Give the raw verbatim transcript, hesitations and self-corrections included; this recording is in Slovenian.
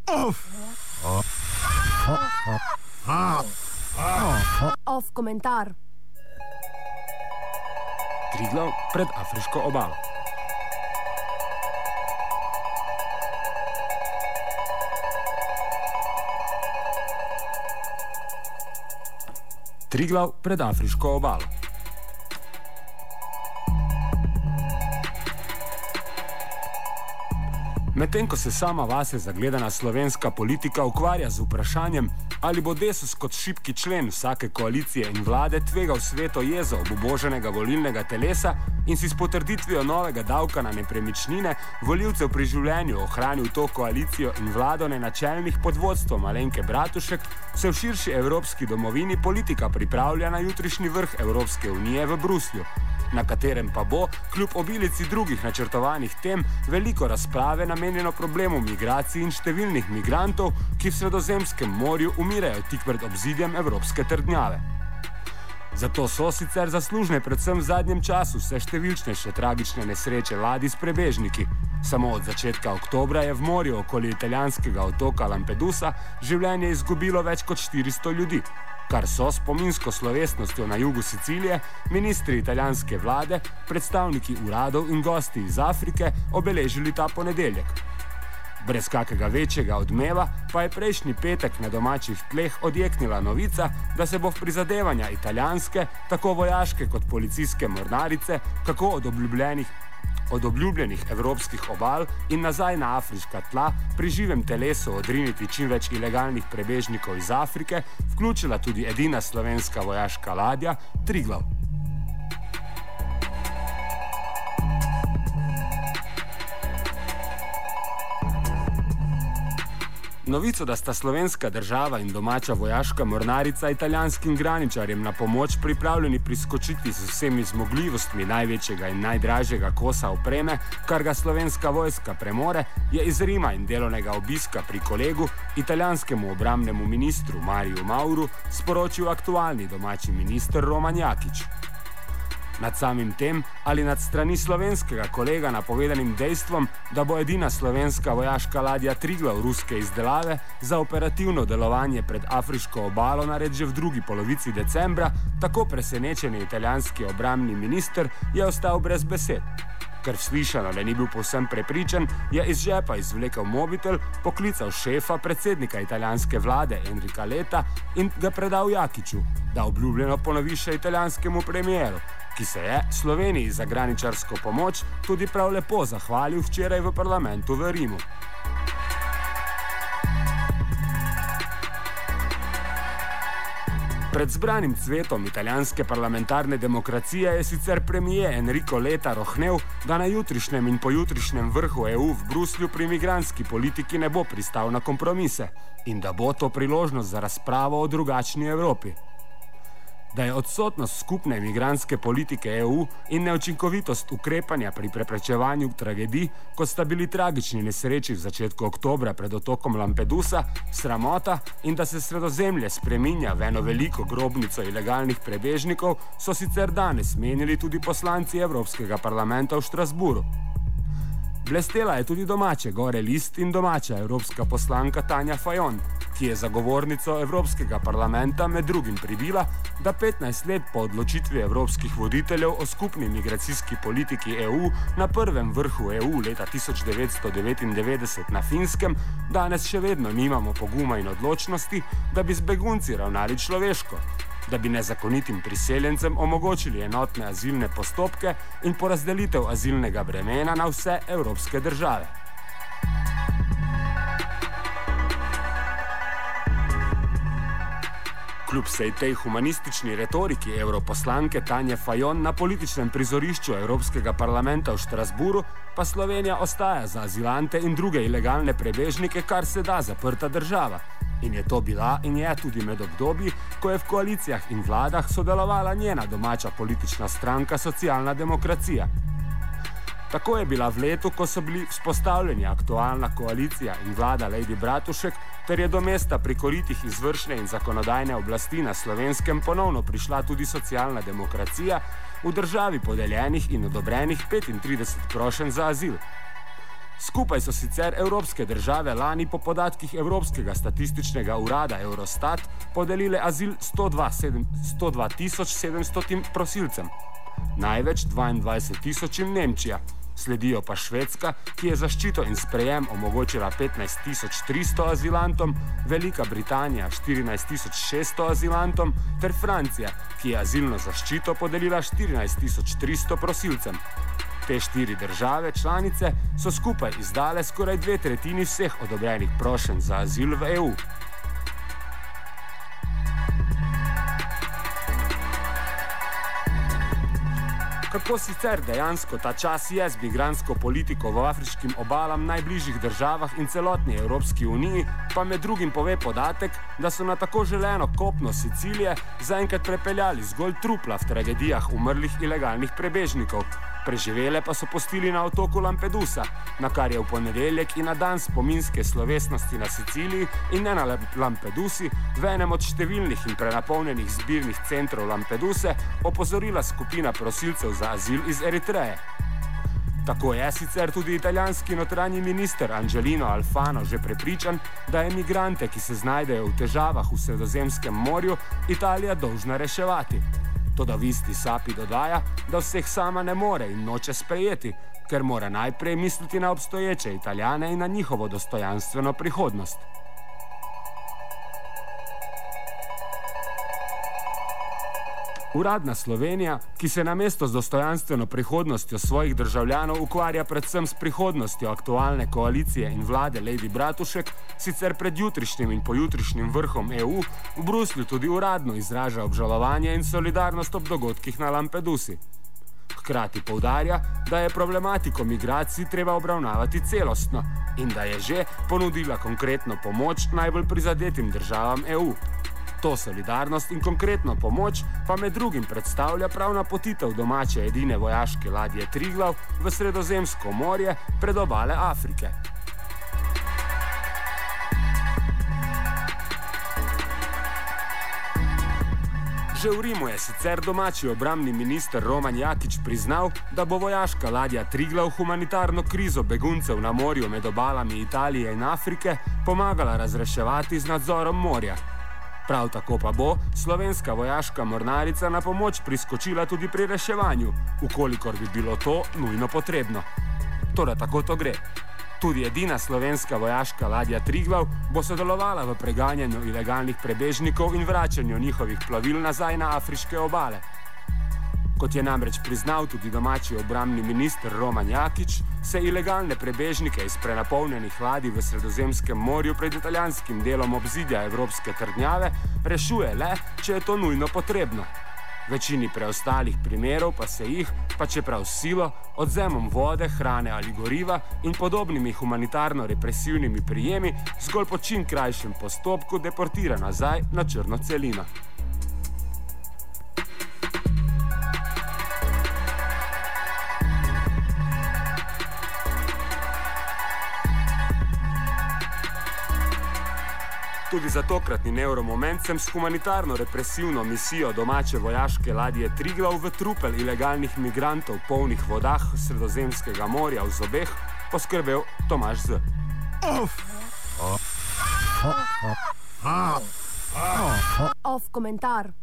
Off komentar. Triglav pred afriško obalo. Triglav pred afriško obalo. Medtem ko se sama vase zagledana slovenska politika ukvarja z vprašanjem, ali bo Desus kot šibki člen vsake koalicije in vlade tvegal sveto jezo obuboženega volilnega telesa in si s potrditvijo novega davka na nepremičnine volivcev pri življenju ohranil to koalicijo in vlado nenačelnih pod vodstvom Alenke Bratušek, se v širši evropski domovini politika pripravlja na jutrišnji vrh Evropske unije v Bruslju, na katerem pa bo, kljub obilici drugih načrtovanih tem, veliko razprave namenjeno problemu migracij in številnih migrantov, ki v Sredozemskem morju umirajo tik pred obzidjem evropske trdnjave. Zato so sicer zaslužne predvsem v zadnjem času vse številčnejše tragične nesreče ladij s prebežniki. Samo od začetka oktobra je v morju okoli italijanskega otoka Lampedusa življenje izgubilo več kot štiristo ljudi, kar so spominsko slovesnostjo na jugu Sicilije ministri italijanske vlade, predstavniki uradov in gosti iz Afrike obeležili ta ponedeljek. Brez kakega večjega odmeva pa je prejšnji petek na domačih tleh odjeknila novica, da se bo v prizadevanja italijanske, tako vojaške kot policijske mornarice, kako od obljubljenih od obljubljenih evropskih obal in nazaj na afriška tla pri živem telesu odriniti čim več ilegalnih prebežnikov iz Afrike, vključila tudi edina slovenska vojaška ladja Triglav. Novico, da sta slovenska država in domača vojaška mornarica italijanskim graničarjem na pomoč pripravljeni priskočiti z vsemi zmogljivostmi največjega in najdražjega kosa opreme, kar ga slovenska vojska premore, je iz Rima in delovnega obiska pri kolegu, italijanskemu obrambnemu ministru Mariju Mauru, sporočil aktualni domači minister Roman Jakič. Nad samim tem ali nad strani slovenskega kolega napovedanim dejstvom, da bo edina slovenska vojaška ladja Triglav ruske izdelave za operativno delovanje pred afriško obalo nared že v drugi polovici decembra, tako presenečeni italijanski obrambni minister je ostal brez besed. Ker slišano, da ni bil povsem prepričan, je iz žepa izvlekel mobitel, poklical šefa predsednika italijanske vlade Enrika Letta in ga predal Jakiču, da obljubljeno ponovi še italijanskemu premijeru, ki se je Sloveniji za graničarsko pomoč tudi prav lepo zahvalil včeraj v parlamentu v Rimu. Pred zbranim cvetom italijanske parlamentarne demokracije je sicer premijer Enrico Letta rohnel, da na jutrišnjem in pojutrišnjem vrhu E U v Bruslju pri migrantski politiki ne bo pristal na kompromise in da bo to priložnost za razpravo o drugačni Evropi. Da je odsotnost skupne migrantske politike E U in neučinkovitost ukrepanja pri preprečevanju tragedij, kot sta bili tragični nesreči v začetku oktobra pred otokom Lampedusa, sramota in da se Sredozemlje spreminja v eno veliko grobnico ilegalnih prebežnikov, so sicer danes menili tudi poslanci Evropskega parlamenta v Štrasburu. Blestela je tudi domače Gore List in domača evropska poslanka Tanja Fajon, ki je zagovornico Evropskega parlamenta med drugim pribila, da petnajst let po odločitvi evropskih voditeljev o skupni migracijski politiki E U na prvem vrhu E U leta tisoč devetsto devetindevetdeset na Finskem, danes še vedno nimamo poguma in odločnosti, da bi z begunci ravnali človeško, da bi nezakonitim priseljencem omogočili enotne azilne postopke in porazdelitev azilnega bremena na vse evropske države. Kljub vsej tej humanistični retoriki evroposlanke Tanje Fajon na političnem prizorišču Evropskega parlamenta v Štrasburu, pa Slovenija ostaja za azilante in druge ilegalne prebežnike kar se da zaprta država. In je to bila in je tudi med obdobji, ko je v koalicijah in vladah sodelovala njena domača politična stranka Socialna demokracija. Tako je bila v letu, ko so bili vzpostavljeni aktualna koalicija in vlada Lady Bratušek, ter je do mesta pri koritih izvršne in zakonodajne oblasti na Slovenskem ponovno prišla tudi Socialna demokracija, v državi podeljenih in odobrenih petintrideset prošenj za azil. Skupaj so sicer evropske države lani po podatkih Evropskega statističnega urada Eurostat podelile azil sto dva tisoč sedemsto prosilcem, največ dvaindvajset tisoč Nemčija. Sledijo pa Švedska, ki je zaščito in sprejem omogočila petnajst tisoč tristo azilantom, Velika Britanija štirinajst tisoč šeststo azilantom ter Francija, ki je azilno zaščito podelila štirinajst tisoč tristo prosilcem. Te štiri države članice so skupaj izdale skoraj dve tretjini vseh odobrenih prošenj za azil v E U. Kako sicer dejansko ta čas je z migransko politiko v afriškim obalam najbližjih državah in celotni Evropski uniji, pa med drugim pove podatek, da so na tako želeno kopno Sicilije zaenkrat prepeljali zgolj trupla v tragedijah umrlih ilegalnih prebežnikov. Preživele pa so pustili na otoku Lampedusa, na kar je v ponedeljek in na dan spominske slovesnosti na Siciliji in ne na Lampedusi, v enem od številnih in prenapolnjenih zbirnih centrov Lampeduse, opozorila skupina prosilcev za azil iz Eritreje. Tako je sicer tudi italijanski notranji minister Angelino Alfano že prepričan, da je migrante, ki se znajdejo v težavah v Sredozemskem morju, Italija dolžna reševati. Toda v isti sapi dodaja, da vseh sama ne more in noče sprejeti, ker mora najprej misliti na obstoječe Italijane in na njihovo dostojanstveno prihodnost. Uradna Slovenija, ki se namesto z dostojanstveno prihodnostjo svojih državljanov ukvarja predvsem s prihodnostjo aktualne koalicije in vlade Lejdi Bratušek, sicer pred jutrišnjim in pojutrišnjim vrhom E U v Bruslju tudi uradno izraža obžalovanje in solidarnost ob dogodkih na Lampedusi. Hkrati poudarja, da je problematiko migracij treba obravnavati celostno in da je že ponudila konkretno pomoč najbolj prizadetim državam E U. To solidarnost in konkretno pomoč pa med drugim predstavlja prav napotitev domače edine vojaške ladje Triglav v Sredozemsko morje pred obale Afrike. Že v Rimu je sicer domači obrambni minister Roman Jakič priznal, da bo vojaška ladja Triglav humanitarno krizo beguncev na morju med obalami Italije in Afrike pomagala razreševati z nadzorom morja. Prav tako pa bo slovenska vojaška mornarica na pomoč priskočila tudi pri reševanju, ukolikor bi bilo to nujno potrebno. Torej tako to gre. Tudi edina slovenska vojaška ladja Triglav bo sodelovala v preganjanju ilegalnih prebežnikov in vračanju njihovih plovil nazaj na afriške obale. Kot je namreč priznal tudi domači obrambni minister Roman Jakič, se ilegalne prebežnike iz prenapolnjenih ladij v Sredozemskem morju pred italijanskim delom obzidja Evropske trdnjave rešuje le, če je to nujno potrebno. V večini preostalih primerov pa se jih, pa čeprav s silo, odvzemom vode, hrane ali goriva in podobnimi humanitarno-represivnimi prijemi zgolj po čim krajšem postopku deportira nazaj na črno celino. Tudi za tokratni neuromoment sem s humanitarno-represivno misijo domače vojaške ladje Triglav v trupel ilegalnih migrantov v polnih vodah Sredozemskega morja v zobeh poskrbel Tomaž Z. Off komentar.